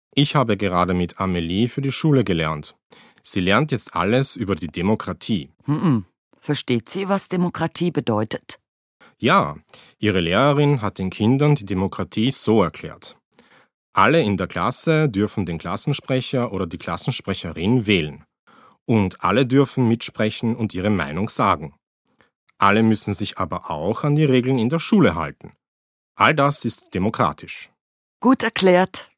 Ich habe gerade mit Amelie für die Schule gelernt. Sie lernt jetzt alles über die Demokratie. Versteht sie, was Demokratie bedeutet? Ja, ihre Lehrerin hat den Kindern die Demokratie so erklärt. Alle in der Klasse dürfen den Klassensprecher oder die Klassensprecherin wählen. Und alle dürfen mitsprechen und ihre Meinung sagen. Alle müssen sich aber auch an die Regeln in der Schule halten. All das ist demokratisch. Gut erklärt.